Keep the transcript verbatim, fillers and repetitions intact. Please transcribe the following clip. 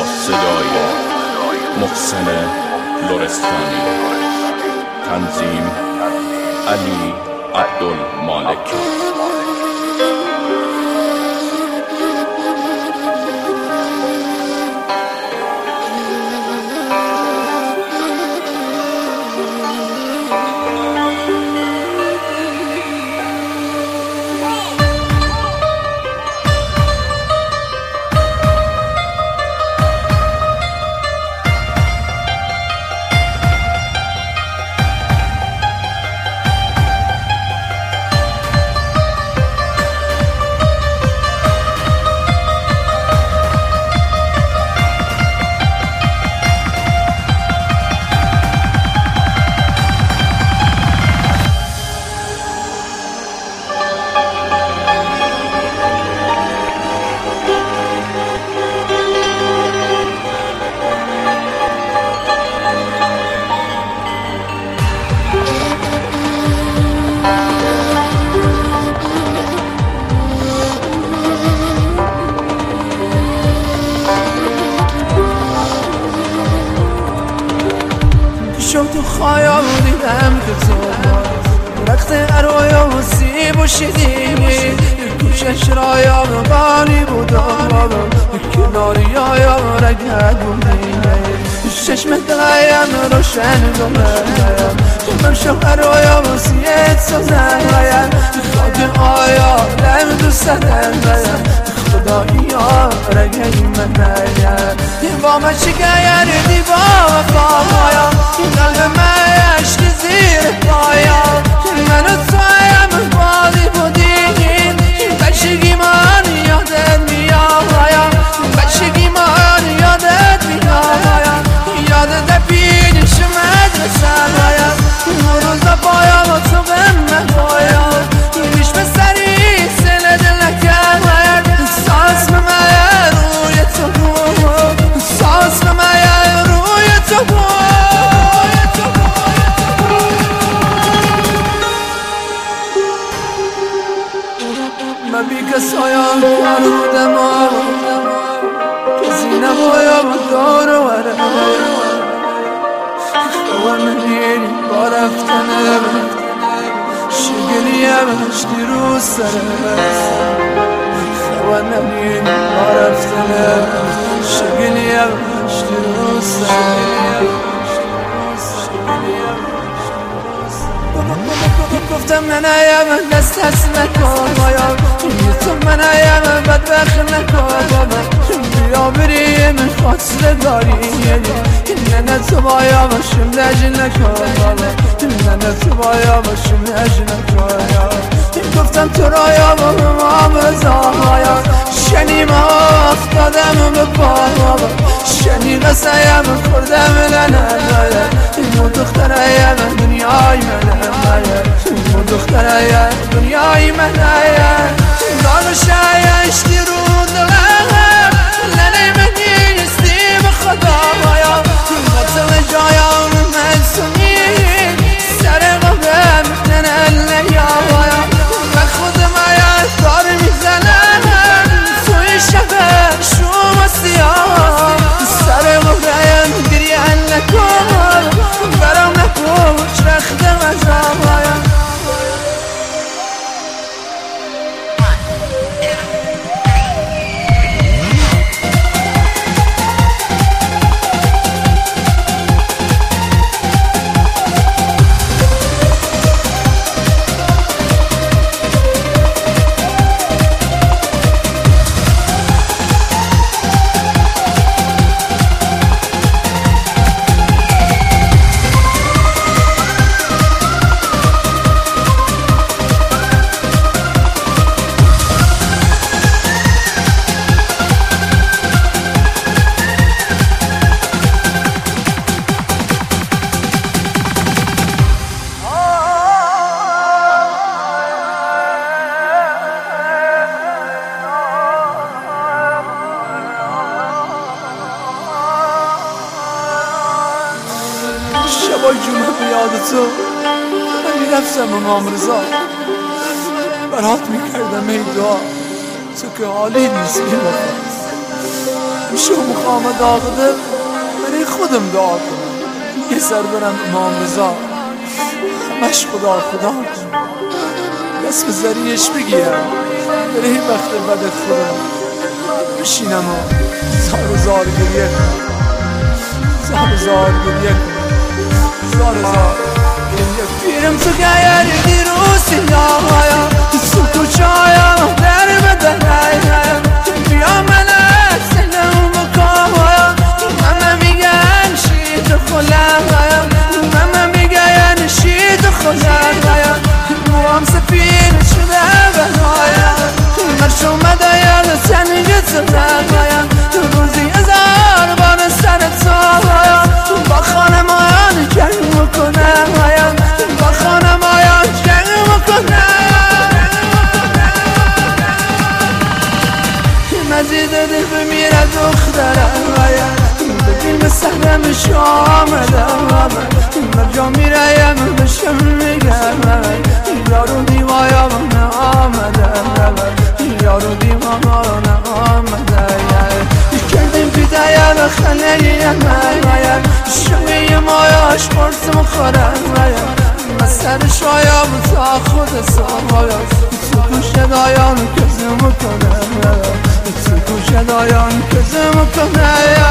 صدای محسن لرستانی. تنظیم علی عبدالمالکی. شم تو خیال دیدم که تو رخت ارویا و سیب و شدیدی کوشش رایا و بانی بودم کناری آیا رگت بودی چشمت دقایم روشن دومم من شم ارویا و سیب سازم خاک آیا لم دوست دارم خدایی ها رگی من نیم با من شکایر دی با وفایا قلب من عشق زیر پایا من و تویم بادی بودیم بچگی من یادت میاد بچگی من یادت میاد یادت پیش مدرسه اون روزا پایا و تو به من پایا بیش به سری سل دل نکرد ساس به من روی تو بود ساس به من روی تو بود من بی کسایم کرودم کسی نبایم دار و وره خواه منیری با رفتنه شگلیم اشتی رو سره خواه منیری با رفتنه شگلیم اشتی رو سره گفتم من ایم دست دست نکن باید تو من ایم بدبخت نکن بابا بیا بریم فاصله داری نه نه تو باید باشم لجل نکن بابا نه نه تو باید باشم لجل نکن گفتم تو رایا با مام رضا شنیم افتادم به پا بابا شنی قصایم خوردم لنه این دختره دنیای منه این دختره دنیای منه دار شای عشقی رو دلم لنه منی نیستی به خدا بایا بطل جایم منسونی سر قبم ننه لیا بایا من خودم آید دار میزنم توی شبه شوم سیاه سر قبم گریان نکن برام نپوچ رختم از آبایم شبای جمعه به یاد تو من میرفتم امام رضا برات میکردم ای دعا تو که حالی نیستی میشه مخام داغده برای خودم دعا کنم یه سر برم امام رضا همش خدا خدا کنم دست به ذریعش بگیرم برای وقت بدت خودم بشینم و زار زار گریه کنم زار زار گریه کنم زار زار گریه کنم پیرم تو گیر دیروسی ناهایا تو کچایا در بدنایا بیا ملک سلام بکایا ماما میگن شید خلایا ماما میگن شید خلایا موام سفینه شده بهایا مرش اومده یاد سنگت زدایا روزی هزار بار سرت سایا با خانمان جنگ میکنه با خانمان جنگ میکنه مزید دل بمیره دختره ببین به سهرمش آمده مرجا میریم بشم میگم یارو دیوایا من آمده یارو دیوا آمده کردیم بیدایا به خانه من شوی مایاش پرس مخوره من سر شایا تا خود سایا تو گوش دایان کزم کنه تو گوش دایان کزم کنه